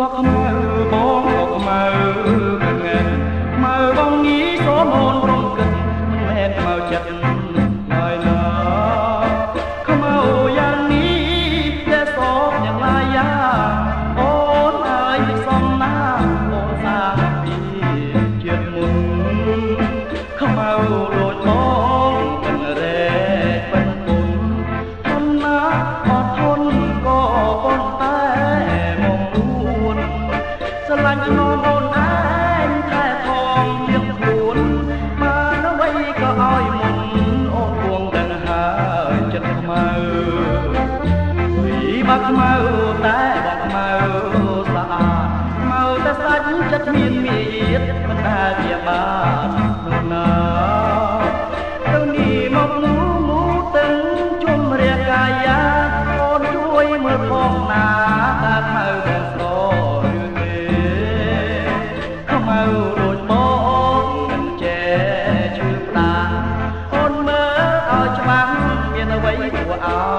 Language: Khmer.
ខ្មៅបងក៏ខ្មៅកងែខ្មៅបងងីសូមអូនរំកិនមិនមែនខ្មៅចិត្តឡើយណាខ្មៅយ៉ាងនេះតែសោកយ៉ាងឡាយយ៉ាងអូនអើយសំណាអូនសាពីជាតិមុនខ្មៅដូចបងទាំងរែកបិណ្ឌពុនធំណាស់អត់ធន់ក៏ប៉ុន្តែមកពួនស្រឡាញ់នោមអូនឯងតែថងលៀងខ្លួនបានអ្វីក៏ឲ្យមុនអូនពួងទាំងហើយចិត្តខ្មៅពីបាក់ខ្មៅតែបងខ្មៅស្អាតខ្មៅតែសាច់ចិត្តមានមៀតមិនដែលជាបាននោះណាទៅនេះមកមូទាំងជុំរាកាយាអូនជួយមើលផងណាតាខ្មៅតែស្គាល់ឬទេខ្មៅដូចបងមិនចេះឈឺផ្ដាអូនមើលឲ្យច្បាស់មានអ្វីគួរឲ្យ